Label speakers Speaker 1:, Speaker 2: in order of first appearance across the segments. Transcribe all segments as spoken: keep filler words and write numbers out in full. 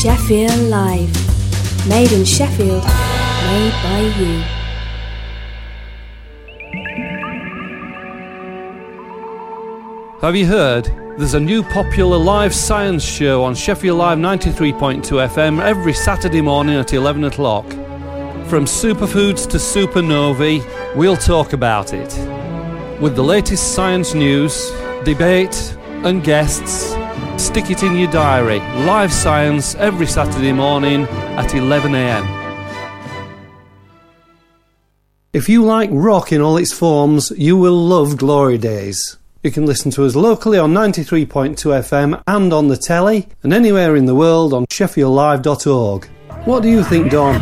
Speaker 1: Sheffield Live. Made in Sheffield, made by you.
Speaker 2: Have you heard? There's a new popular live science show on Sheffield Live ninety-three point two F M every Saturday morning at eleven o'clock. From superfoods to supernovae, we'll talk about it. With the latest science news, debate and guests, stick it in your diary. Live science every Saturday morning at eleven a m. If you like rock in all its forms, you will love Glory Days. You can listen to us locally on ninety-three point two F M and on the telly, and anywhere in the world on sheffield live dot org. What do you think, Don?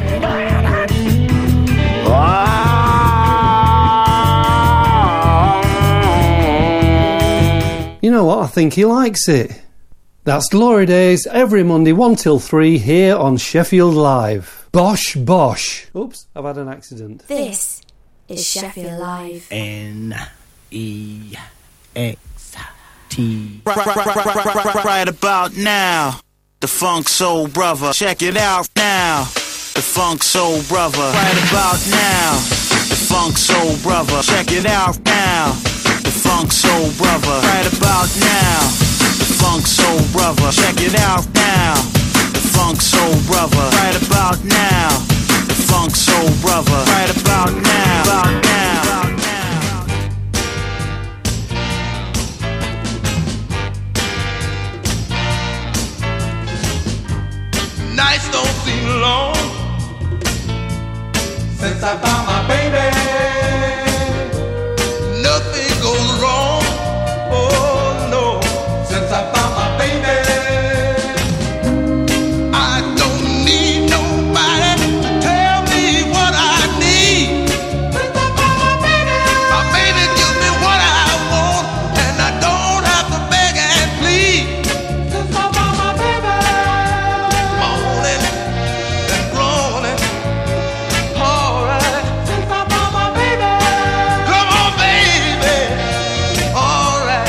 Speaker 2: You know what? I think he likes it. That's Glory Days every Monday one till three here on Sheffield Live. Bosh, bosh. Oops, I've had an accident.
Speaker 1: This is Sheffield Live.
Speaker 3: N E X T. Right, right, right, right, right, right, right about now. The Funk Soul Brother. Check it out now. The Funk Soul Brother. Right about now. The Funk Soul Brother. Check it out now. The Funk Soul Brother. Right about now. The Funk Soul Brother. Check it out now. The Funk Soul Brother. Right about now. The Funk Soul Brother. Right about now. About now. About now.
Speaker 4: Nights don't seem long since I found my baby. Nothing goes wrong, oh no, since I found my baby. I don't need nobody to tell me what I need. Since I found my baby, my baby gives me what I want, and I don't have to beg and plead. Since I found my baby, moaning and groaning, alright. Since I found my baby, come on baby, alright.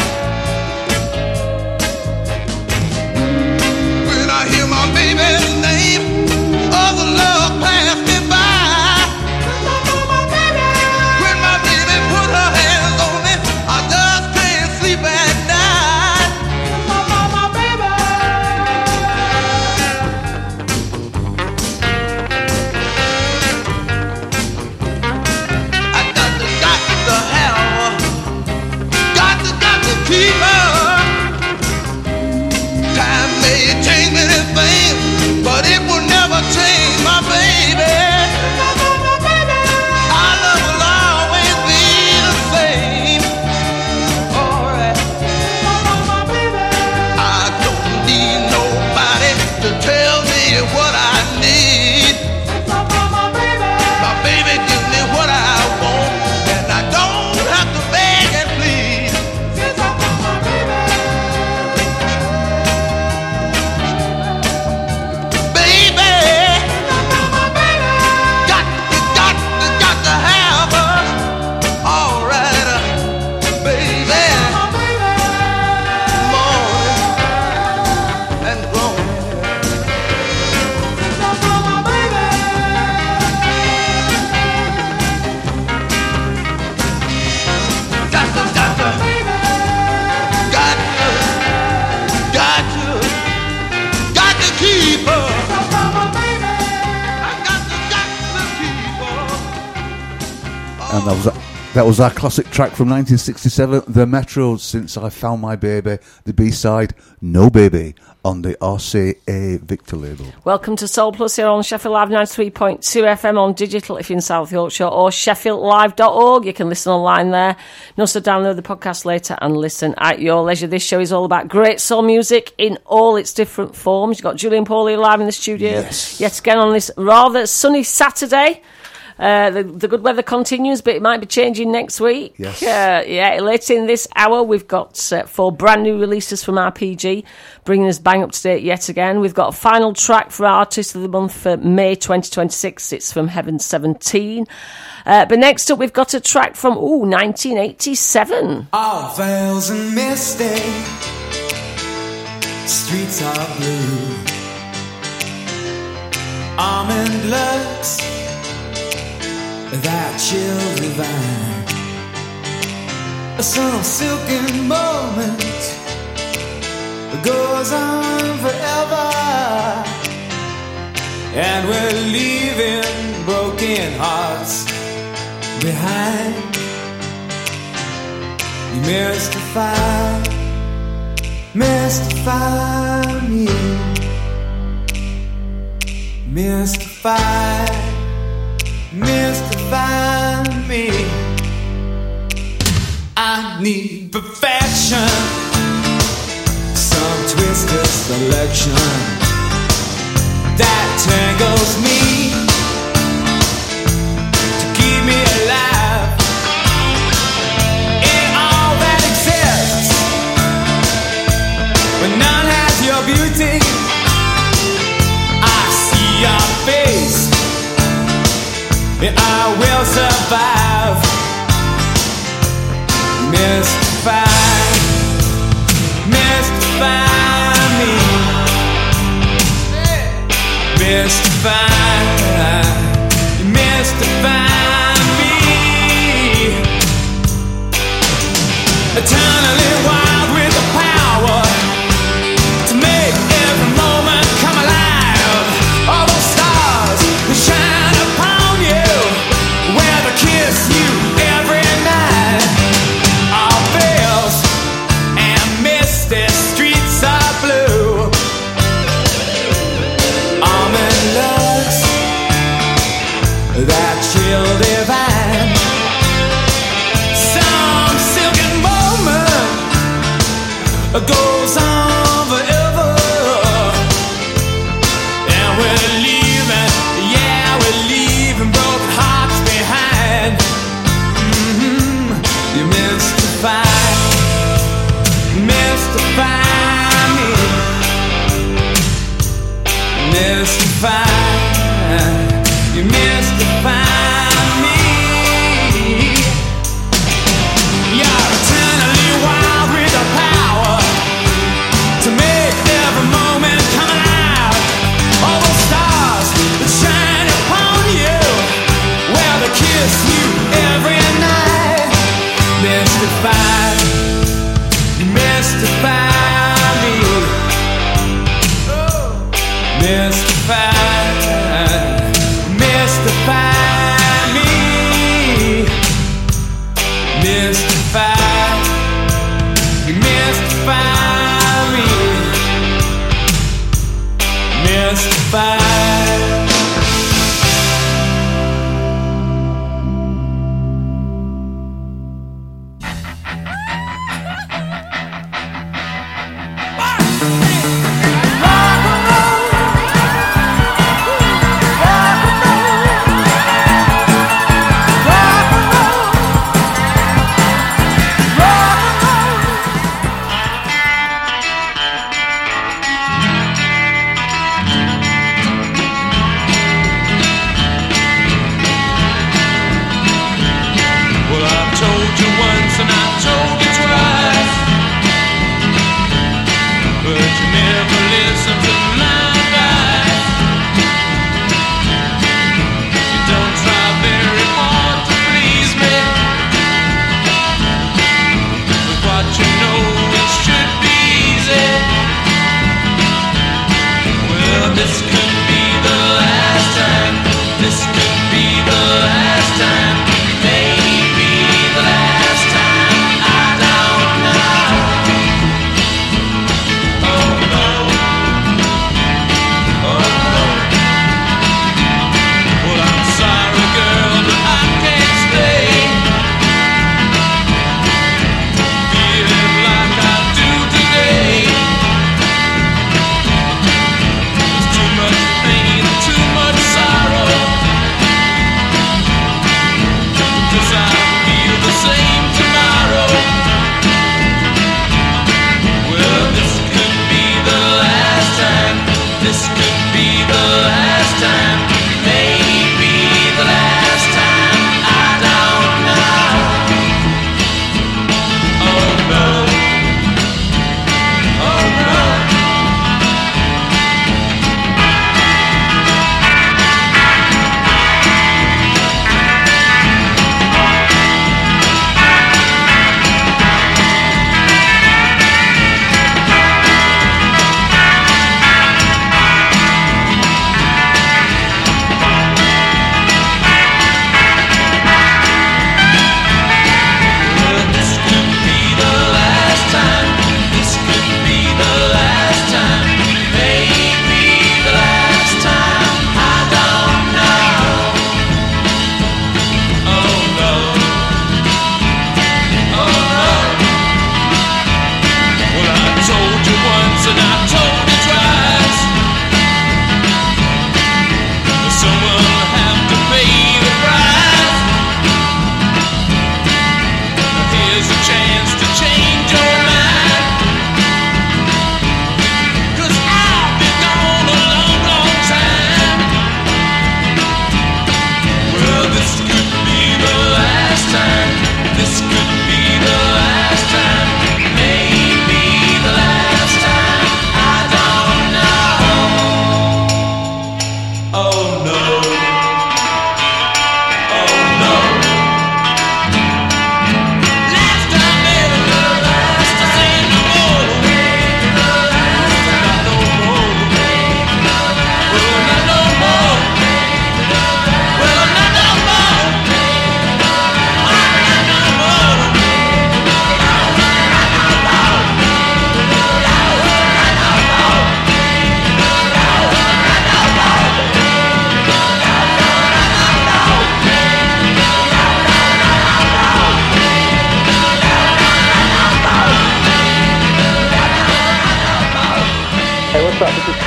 Speaker 4: When I hear my baby's name, other love pass me by. Since I found my baby, when my baby put her hands on me, I just can't sleep at night. Since I found my baby. I got to, got to have her. Got to, got to keep her. Time may change many things, but it will never change my baby. Our love will always be the same. Alright. I don't need nobody to tell me what I need. My baby gives me what I want, and I don't have to beg and plead. Baby, got to, got to, got to have her. All right, uh, baby. Moaning and groaning. Got to, got to, got to, got to, got to keep her. I got to, got to keep her.
Speaker 5: And that was that was our classic track from nineteen sixty-seven, The Metros, Since I Found My Baby. The B-side, No Baby, on the R C A Victor label.
Speaker 6: Welcome to Soul Plus here on Sheffield Live ninety-three point two F M on digital if you're in South Yorkshire, or sheffield live dot org. You can listen online there. You can also download the podcast later and listen at your leisure. This show is all about great soul music in all its different forms. You've got Julian Pauly live in the studio
Speaker 5: Yes.
Speaker 6: yet again on this rather sunny Saturday. Uh, the, the good weather continues, but it might be changing next week.
Speaker 5: Yes.
Speaker 6: Uh, yeah, later in this hour, we've got uh, four brand new releases from R P G, bringing us bang up to date yet again. We've got a final track for our Artist of the Month for May twenty twenty-six. It's from Heaven seventeen. Uh, but next up, we've got a track from, ooh, nineteen eighty-seven.
Speaker 7: All veils and misty, streets are blue. almond looks, that chill divine. Some silken moment goes on forever, and we're leaving broken hearts behind. You mystify, mystify me, mystify, mystify me. I need perfection, some twisted selection that tangles me to keep me alive in all that exists. When none has your beauty, I see your face, and I will survive. Mystify, mystify me, mystify, mystify me. Eternally wild with the power to make every moment come alive. All those stars that shine upon you, where they kiss you every night. The streets are blue, almond looks, that chill divine. Some silken moment goes on forever, and we're leaving, yeah, we're leaving broken hearts behind. Mm-hmm. You mystify, mystify me, mystify, you mystify me. You're eternally wild with the power to make every moment come alive. All those stars that shine upon you, where they kiss you every night. Mystify, mystify me, mystify, mystify me, mystify, mystify me, mystify.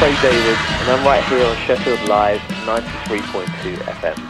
Speaker 8: Craig David, and I'm right here on Sheffield Live ninety-three point two F M.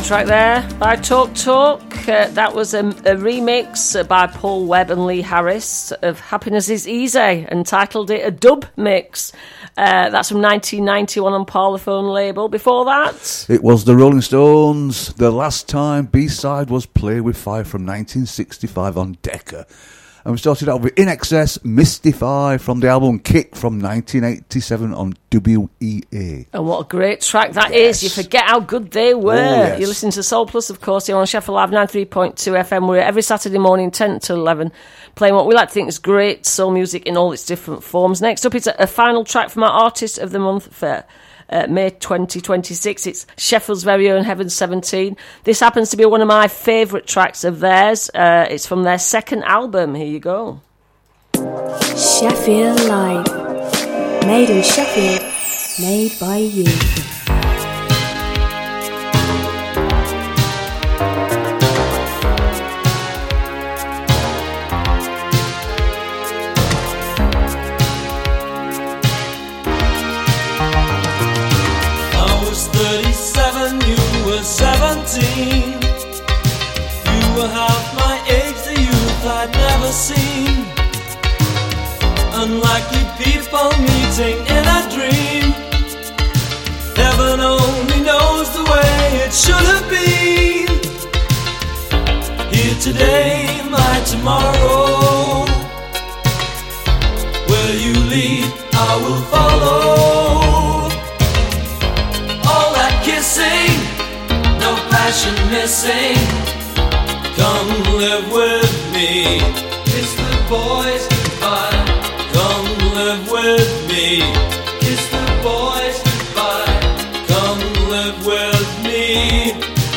Speaker 6: Great track there by Talk Talk. Uh, that was a, a remix uh, by Paul Webb and Lee Harris of Happiness is Easy, and titled it a dub mix. Uh, that's from nineteen ninety-one on Parlophone label. Before that,
Speaker 5: it was the Rolling Stones. The Last Time B-side was Play With Fire from nineteen sixty-five on Decca. And we started out with In Excess, Mystify from the album Kick from nineteen eighty-seven on W E A.
Speaker 6: And what a great track that
Speaker 5: Yes.
Speaker 6: is. You forget how good they were.
Speaker 5: Oh, yes.
Speaker 6: You're listening to Soul Plus, of course, here on Sheffield Live ninety-three point two F M. We're here every Saturday morning, ten to eleven, playing what we like to think is great soul music in all its different forms. Next up, it's a, a final track from our Artist of the Month for Uh, May twenty twenty-six. It's Sheffield's very own Heaven seventeen. This happens to be one of my favourite tracks of theirs. Uh, it's from their second album. Here you go.
Speaker 1: Sheffield Live. Made in Sheffield. Made by you.
Speaker 7: thirty-seven, you were seventeen. You were half my age, the youth I'd never seen. Unlikely people meeting in a dream. Heaven only knows the way it should have been. Here today, my tomorrow. Where you lead, I will follow. Kissing, no passion missing. Come live with me. Kiss the boys goodbye. Come live with me. Kiss the boys goodbye. Come live with me.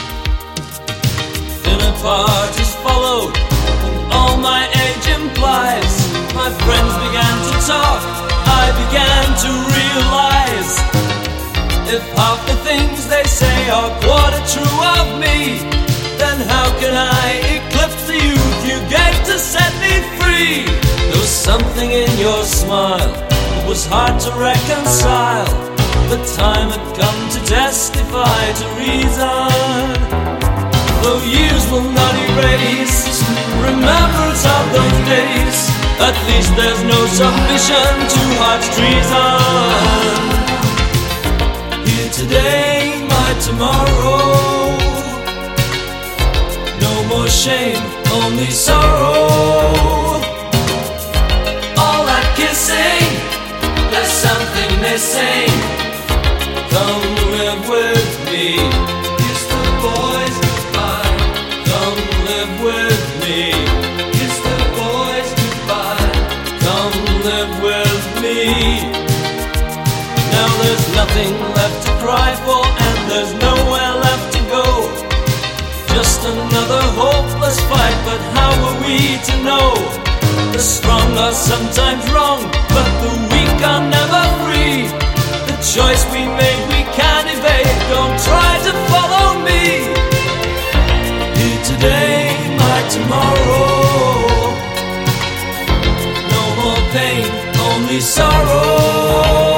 Speaker 7: Dinner parties followed, and all my age implies. My friends began to talk, I began to realize. If half the things they say are quarter true of me, then how can I eclipse the youth you gave to set me free? There was something in your smile that was hard to reconcile. The time had come to testify to reason. Though years will not erase remembrance of those days, at least there's no submission to heart's treason. Today, my tomorrow. No more shame, only sorrow. All that kissing, there's something missing. Come live with me. Kiss the boys goodbye. Come live with me. Kiss the boys goodbye. Come live with me. Now there's nothing left to cry for, and there's nowhere left to go. Just another hopeless fight, but how are we to know? The strong are sometimes wrong, but the weak are never free. The choice we made we can't evade, don't try to follow me. Here today, my tomorrow. No more pain, only sorrow.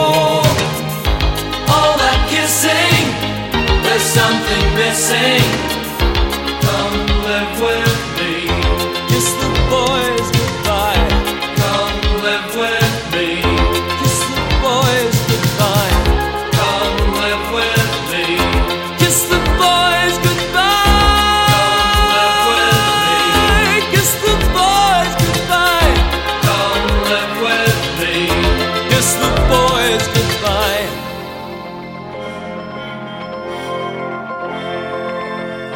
Speaker 7: There's something missing. Come live with me. Kiss the boys goodbye. Come live with me. Kiss the boys goodbye. Come live with me. Kiss the boys goodbye. Come live with me. Kiss the boys goodbye. Come live with me. Kiss the boys goodbye.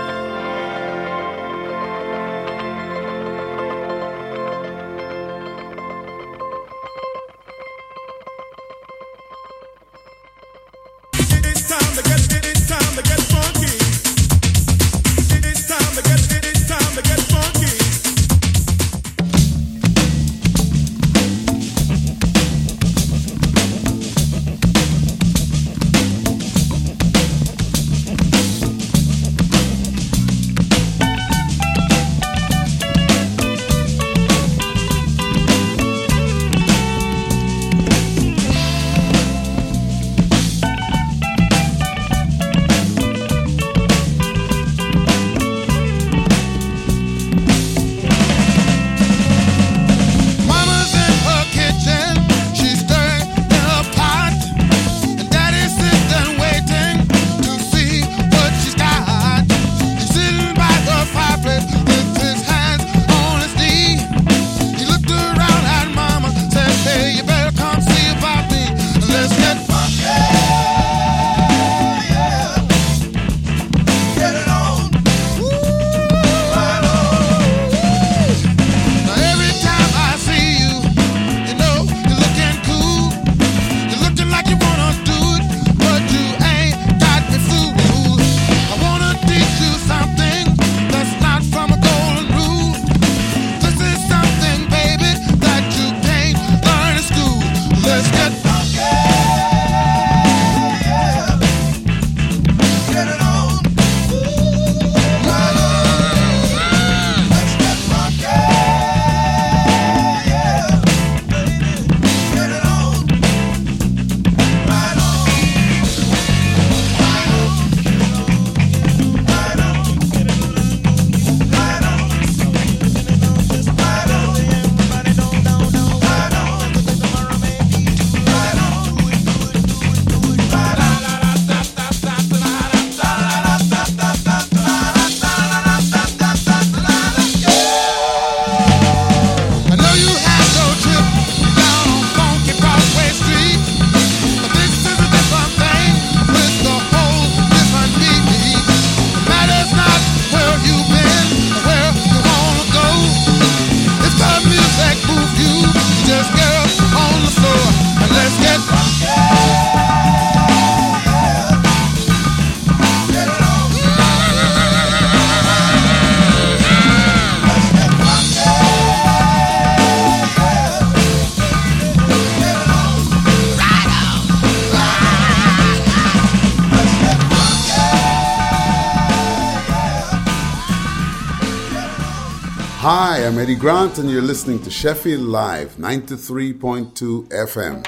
Speaker 9: Hi, I'm Eddie Grant, and you're listening to Sheffield Live, ninety-three point two F M.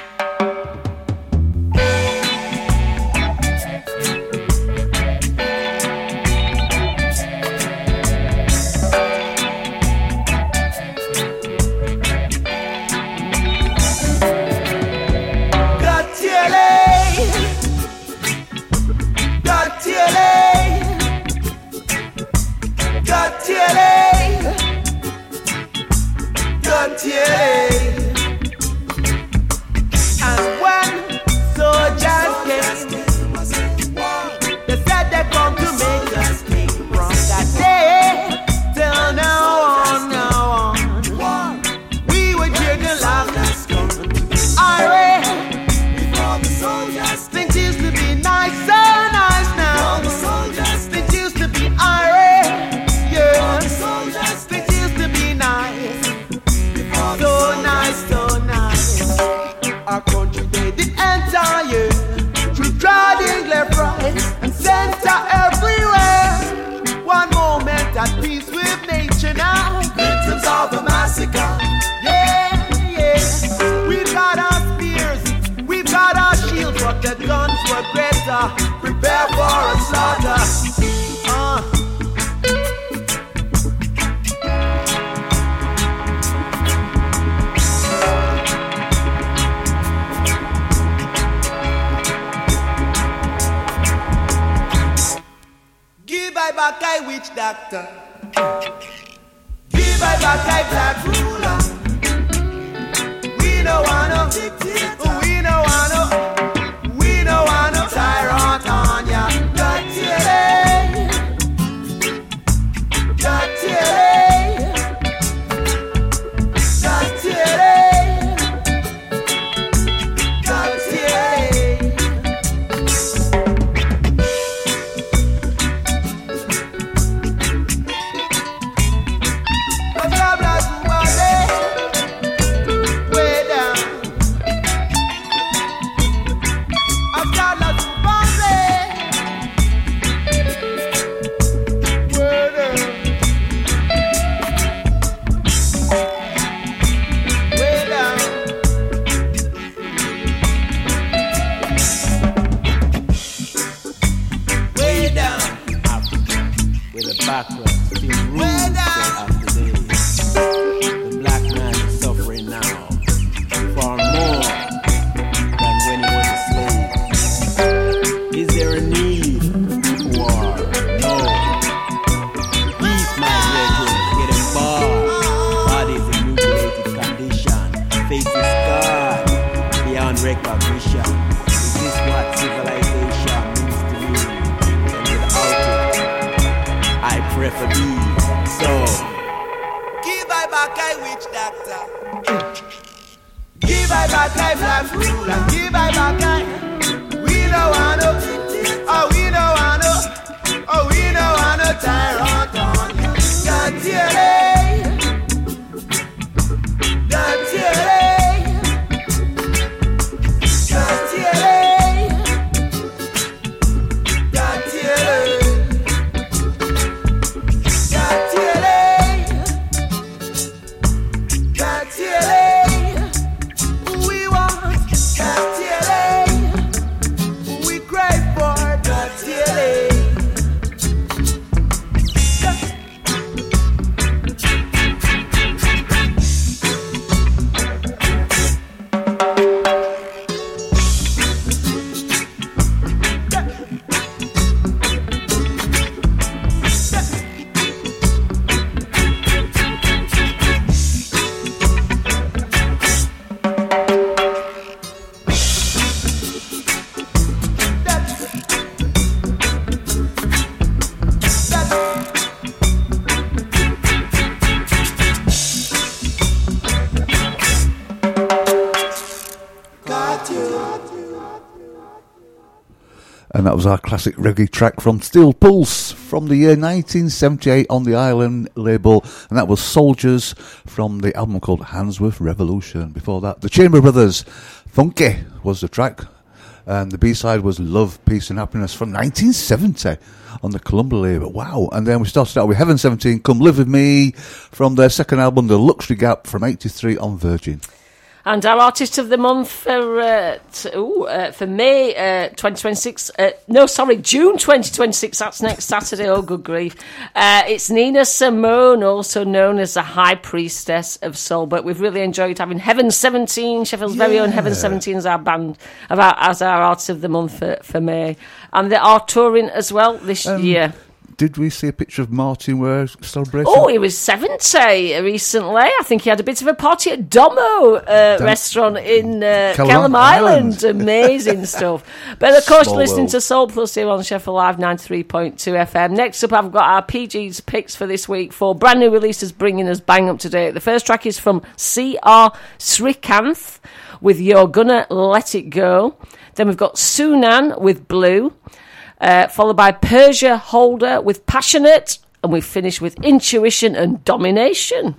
Speaker 4: Prepare for a slaughter. Uh. Give I back I witch doctor. Give I back I black ruler. We don't wanna dictator. We don't wanna. Tyrant on ya, got it, got it, got it, got it. Blah blah blah, way down. I've got lots.
Speaker 10: Backward, still rules after days. The black man is suffering now, far more than when he was a slave. Is there a need for war? No. Peace, my brethren, getting barred. Bodies in mutilated condition, faces scarred beyond recognition. Is this what civilization means to me? And without it, I prefer thee, so
Speaker 4: give I back I witch doctor. Give I back I black ruler. Give I back I. We don't wanna. Oh, we don't wanna. Oh, we don't wanna tyrant on you. Got it. Got it.
Speaker 5: And that was our classic reggae track from Steel Pulse from the year nineteen seventy-eight on the Island label. And that was Soldiers from the album called Handsworth Revolution. Before that, the Chamber Brothers, Funky was the track. And the B-side was Love, Peace and Happiness from nineteen seventy on the Columbia label. Wow. And then we started out with Heaven seventeen, Come Live With Me from their second album, The Luxury Gap from eighty-three on Virgin.
Speaker 6: And our artist of the month for uh, t- ooh, uh, for May uh, twenty twenty-six, uh, no, sorry, June twenty twenty-six, that's next Saturday, oh good grief. Uh, it's Nina Simone, also known as the High Priestess of Soul, but we've really enjoyed having Heaven seventeen, Sheffield's yeah. very own Heaven seventeen as our band, as our, as our artist of the month for, for May. And they are touring as well this um, year.
Speaker 5: Did we see a picture of Martin Ware celebrating?
Speaker 6: Oh, he was seventy recently. I think he had a bit of a party at Domo uh, Dam- restaurant in uh, Kellam Island. Island. Amazing stuff. But of course,
Speaker 5: Small
Speaker 6: listening
Speaker 5: world.
Speaker 6: to Soul Plus here on Sheffield Live ninety-three point two F M. Next up, I've got our P G's picks for this week for brand new releases bringing us bang up to date. The first track is from C R Srikanth with You're Gonna Let It Go. Then we've got Sunan with Blue. Uh, followed by Persia Holder with Passionate, and we finish with Intuition and Domination.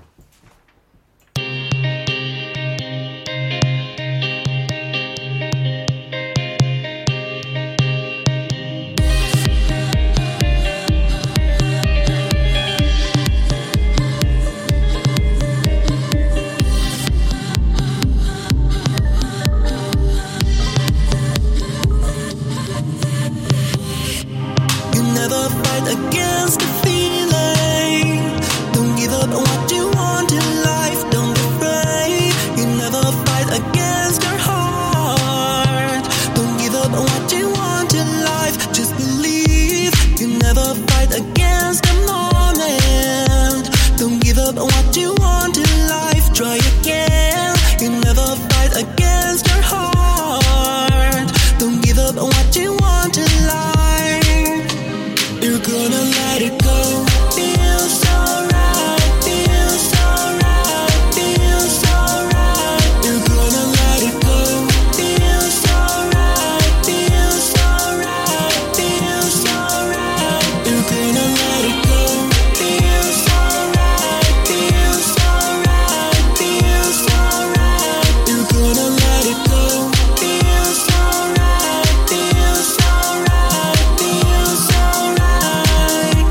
Speaker 11: Against the feeling, don't give up on what you want in life. Don't be afraid. You never fight against your heart. Don't give up on what you want in life. Just believe. You never fight against the moment. Don't give up on what you want in life. Try again. You never fight against your heart. Don't give up on what you want in life. You're gonna let it go. Feels so right, feels so right, feels so right. You're gonna let it go. Feels so right, feels so right, feels so right. You're gonna let it go. Feels so right, feels so right, feels so right. You're gonna let it go. Feels so right, feels so right, feels so right.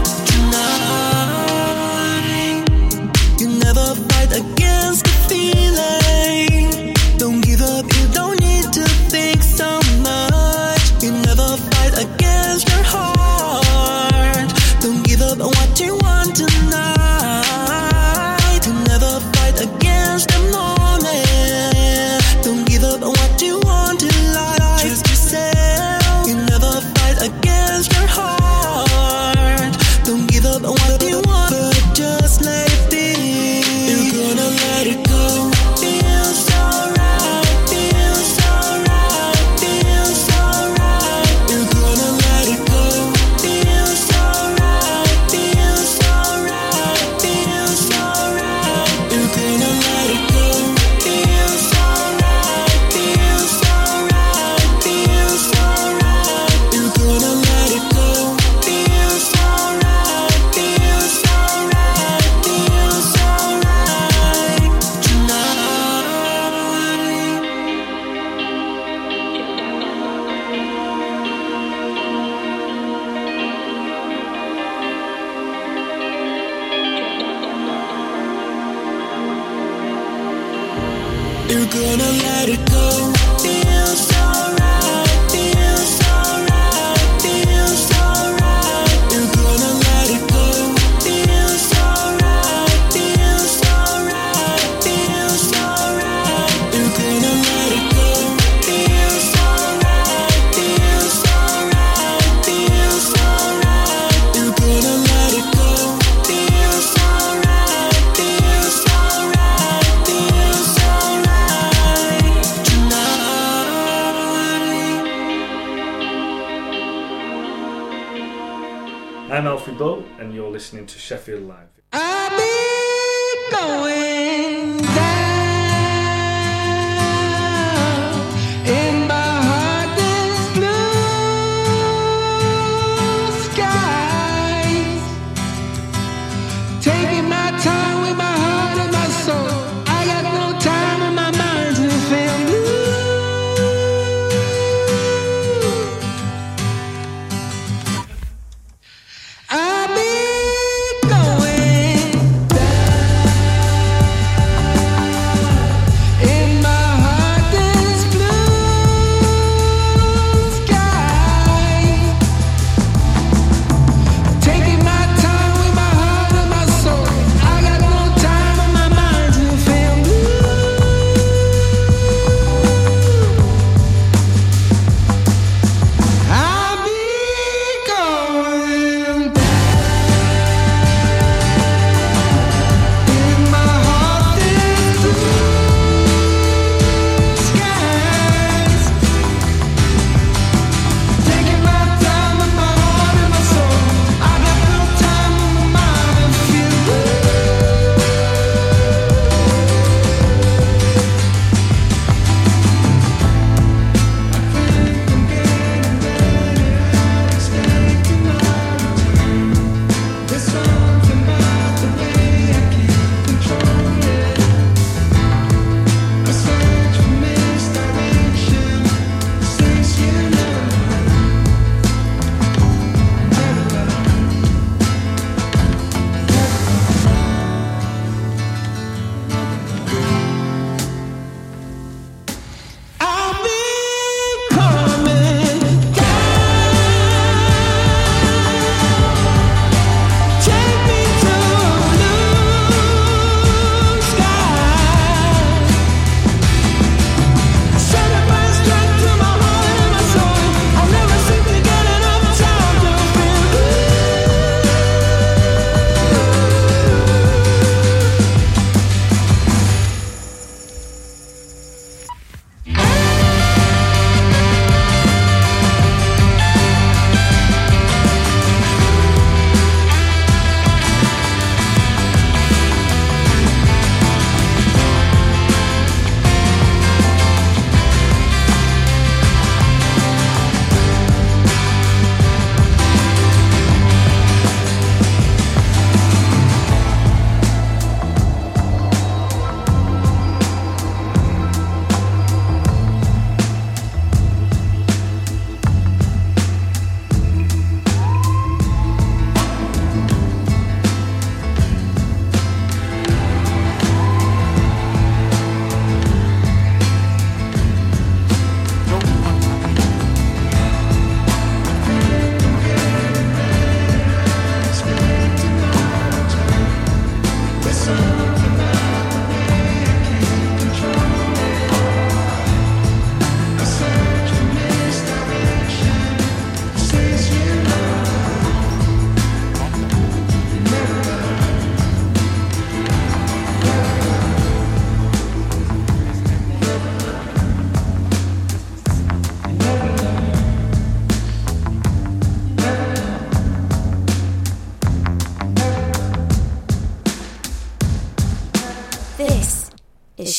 Speaker 11: Against the feeling, don't give up, you don't need to think so much. You never fight against your heart. Don't give up on what you want tonight. You never fight against the moment. Don't give up on what you want in life. Trust yourself. You never fight against your heart. Don't give up on what you want, but just let it be. Gonna let it go. Feels so right, feels so right, feels so right. You're gonna let it go. Feels so right, feels so right, feels so right. You're gonna let it go. Feels so right, feels so right, feels so right. You're gonna let it go. Feels so right, feels so right, feels so right. You're gonna let it go. Feels so right, feels so right, feels so right. You're gonna let it go. Feels so right, feels so right, feels so right. You're gonna let it go. Feels so right, feels so right, feels so right. You're gonna let it go. Feels so right, feels so right, feels so right.
Speaker 2: I'm Alfie Bow, and you're listening to Sheffield Live.
Speaker 11: I'll be going down in my heart is blue.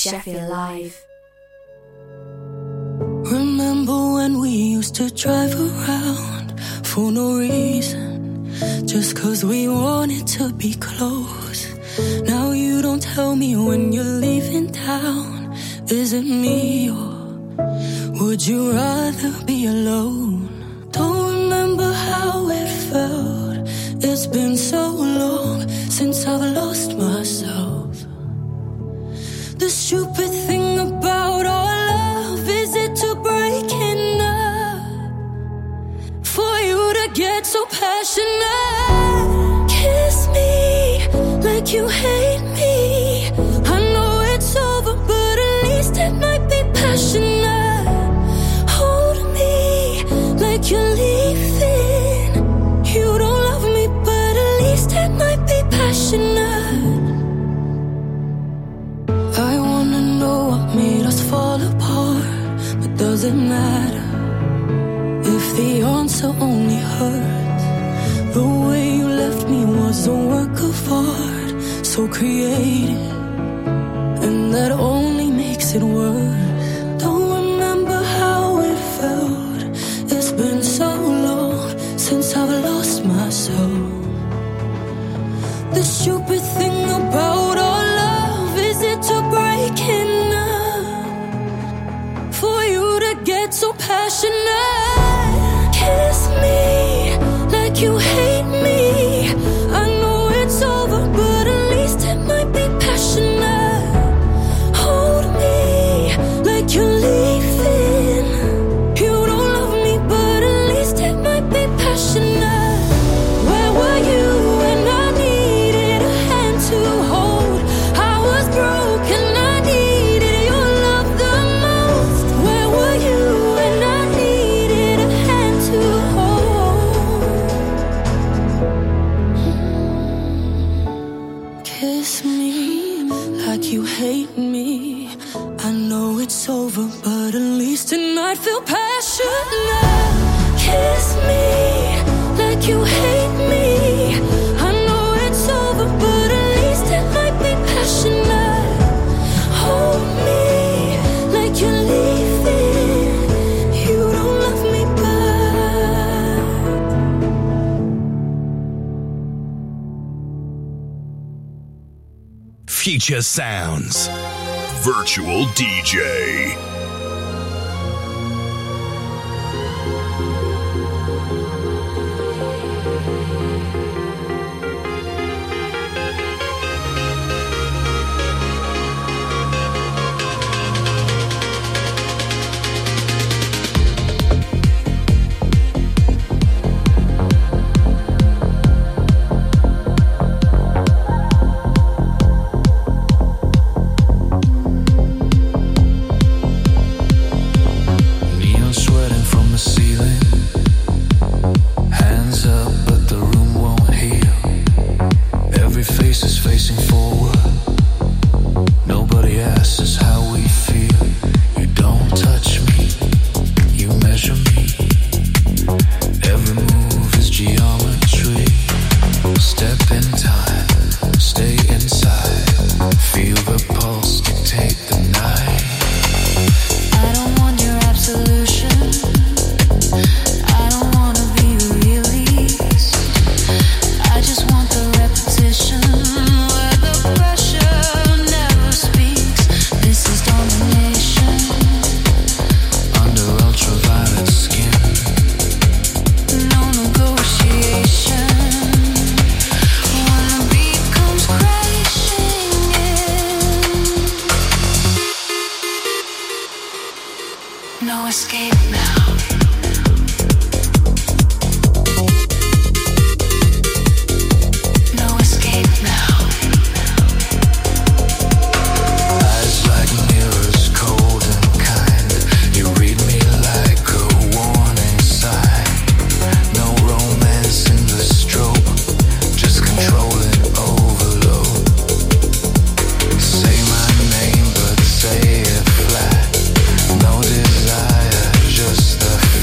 Speaker 1: Sheffield Live.
Speaker 11: Remember when we used to drive around for no reason, just cause we wanted to be close. Now you don't tell me when you're leaving town. Is it me or would you rather be alone? Don't remember how it felt. It's been so long since I've lost myself. The stupid thing about our love is it to breaking up, for you to get so passionate. Kiss me like you hate me. I know it's over, but at least it might be passionate. Hold me like you're leaving. You don't love me, but at least it might be passionate. I wanna know what made us fall apart, but does it matter if the answer only hurts? The way you left me was a work of art, so creative, and that only makes it worse. Don't remember how it felt. It's been so long since I've lost myself. The stupid thing about our love is it to breaking up, for you to get so passionate. Kiss me like you hate me. I know it's over, but at least it might be passionate. Hold me like you're leaving. You don't love me, but at least it might be passionate. Where were you when I needed a hand to hold? I was broken, I needed your love the most. Where were you when I needed a hand to hold? Kiss me like you hate me. I know it's over, but at least tonight feel passionate. Kiss me like you hate me. I know it's over, but at least it might be passionate. Hold me like you're leaving. You don't love me back.
Speaker 12: Future Sounds. Virtual D J.
Speaker 13: Say it flat, no desire, just the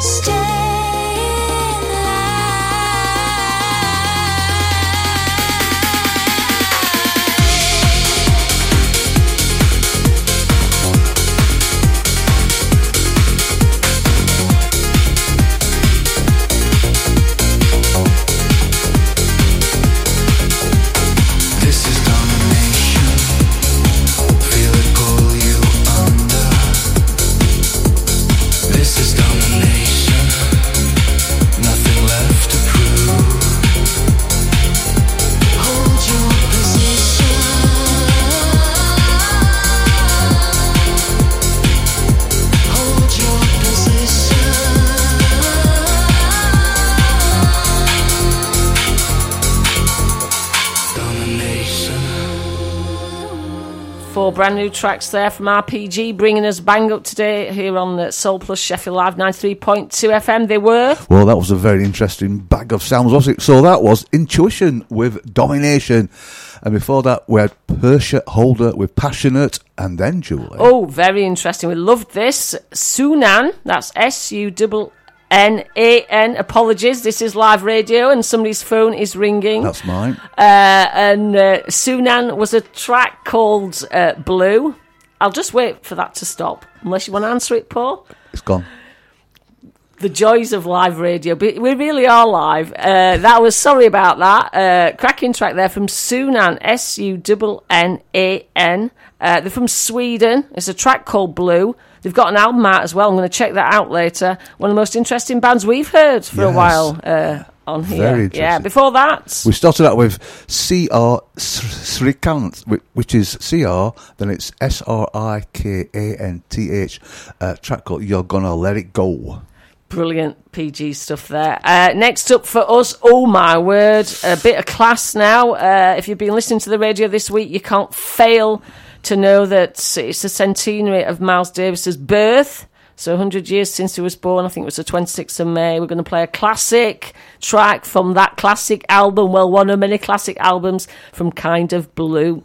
Speaker 6: Four brand new tracks there from R P G, bringing us bang up today here on the Soul Plus Sheffield Live ninety-three point two F M. They were.
Speaker 5: Well, that was a very interesting bag of sounds, wasn't it? So that was Intuition with Domination. And before that, we had Persia Holder with Passionate, and then Julie.
Speaker 6: Oh, very interesting. We loved this. Sunan, that's S U N N A N. Apologies, this is live radio and somebody's phone is ringing.
Speaker 5: That's mine.
Speaker 6: Uh, and uh, Sunan was a track called uh, Blue. I'll just wait for that to stop, unless you want to answer it, Paul.
Speaker 5: It's gone.
Speaker 6: The joys of live radio. But we really are live. Uh, that was, sorry about that. Uh, cracking track there from Sunan, S U N N A N. Uh, they're from Sweden. It's a track called Blue. They've got an album out as well. I'm going to check that out later. One of the most interesting bands we've heard for
Speaker 5: Yes.
Speaker 6: a while uh, on here.
Speaker 5: Very interesting.
Speaker 6: Yeah, before that...
Speaker 5: We started out with C R Srikant, whi- which is C R, then it's S R I K A N T H, a track called You're Gonna Let It Go.
Speaker 6: Brilliant P G stuff there. Uh, next up for us, oh my word, a bit of class now. Uh, if you've been listening to the radio this week, you can't fail to know that it's the centenary of Miles Davis's birth. So one hundred years since he was born. I think it was the twenty-sixth of May. We're going to play a classic track from that classic album. Well, one of many classic albums from Kind of Blue.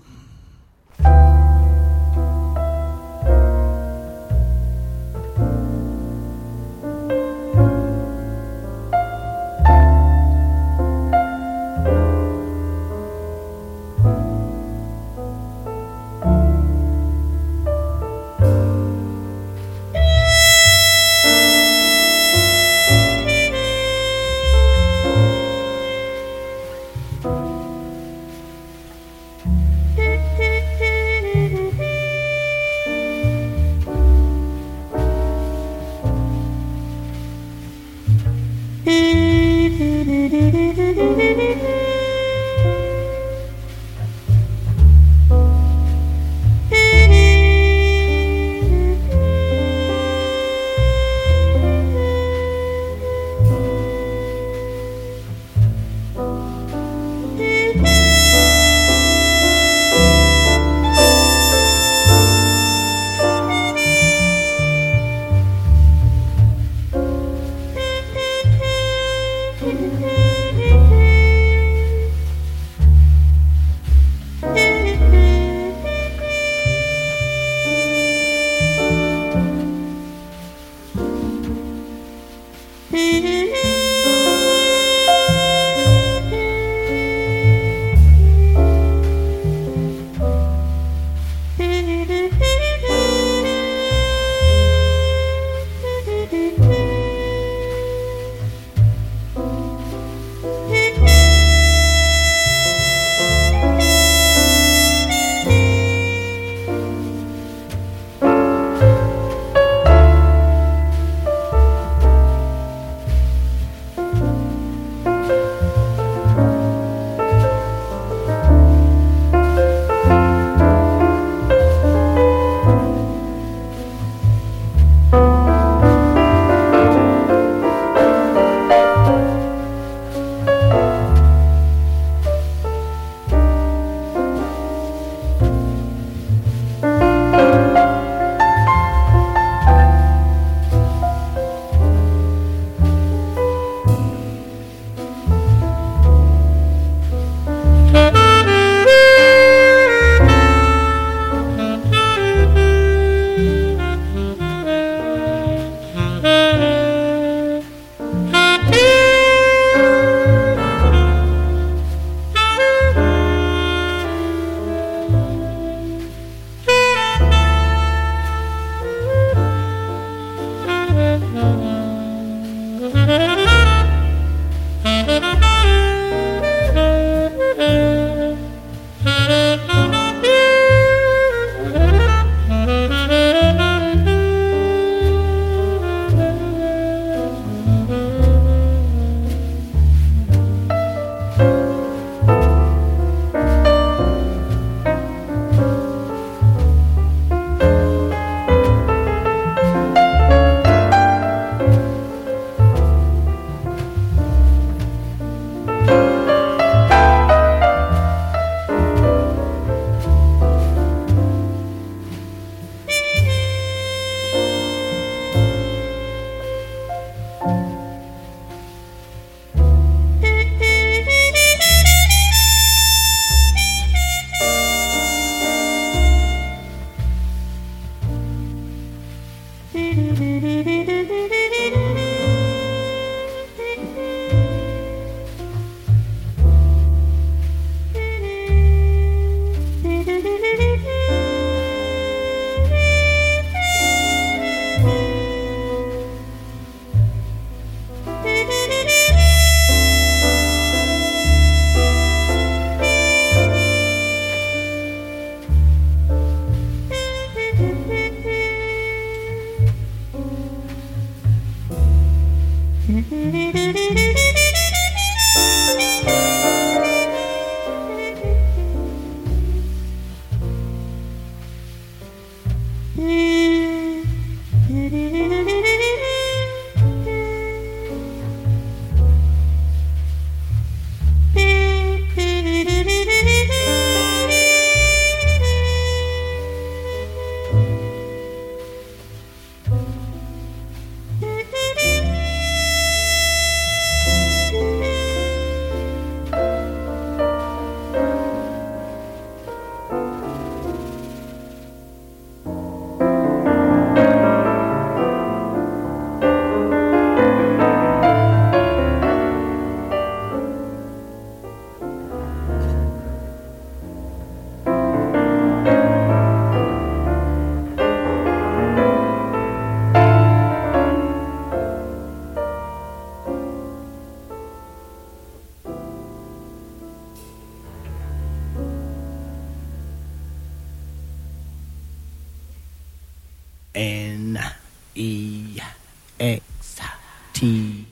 Speaker 10: N E X T.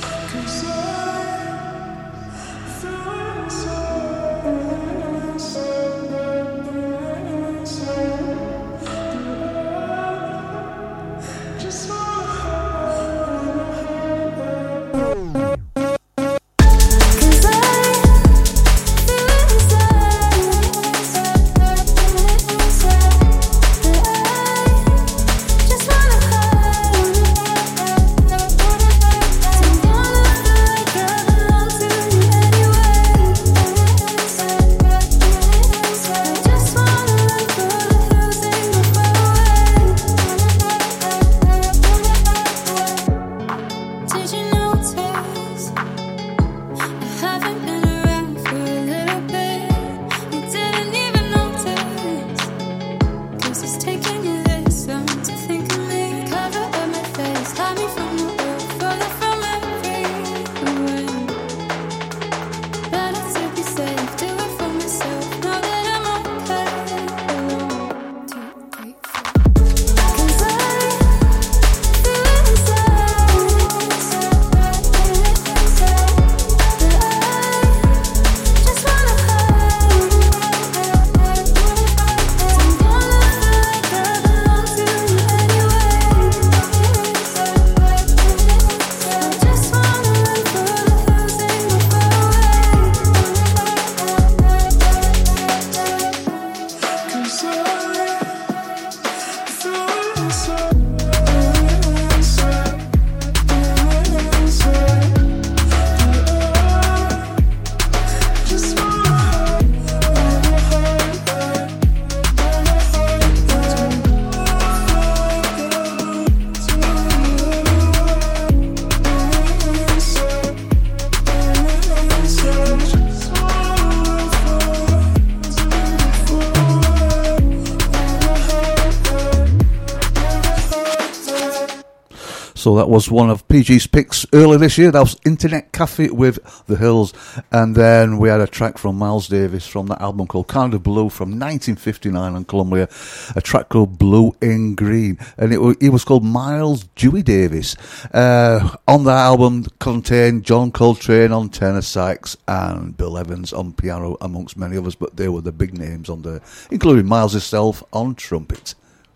Speaker 5: So that was one of P G's picks earlier this year. That was Internet Cafe with The Hills. And then we had a track from Miles Davis from that album called Kind of Blue from nineteen fifty-nine on Columbia, a track called Blue in Green. And it, it was called Miles Dewey Davis. Uh, on that album contained John Coltrane on tenor sax and Bill Evans on piano, amongst many others, but they were the big names on there, including Miles himself on trumpet.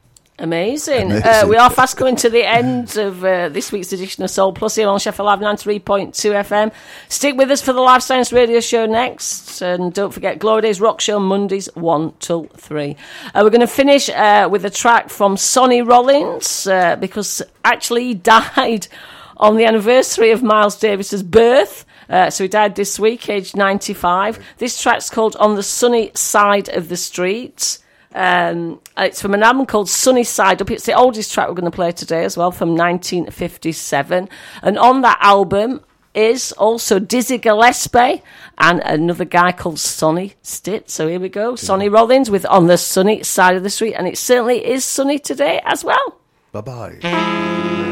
Speaker 6: Amazing. Amazing. Uh, we are fast coming to the end of uh, this week's edition of Soul Plus here on Sheffield Live ninety-three point two F M. Stick with us for the Live Science Radio Show next. And don't forget, Glory Days Rock Show Mondays one till three. Uh, we're going to finish uh, with a track from Sonny Rollins uh, because actually he died on the anniversary of Miles Davis's birth. Uh, so he died this week, aged ninety-five. This track's called On the Sunny Side of the Street. Um, it's from an album called Sunny Side Up. It's the oldest track we're going to play today as well, from nineteen fifty-seven. And on that album is also Dizzy Gillespie and another guy called Sonny Stitt. So here we go. Sonny Rollins with On the Sunny Side of the Street. And it certainly is sunny today as well.
Speaker 5: Bye-bye.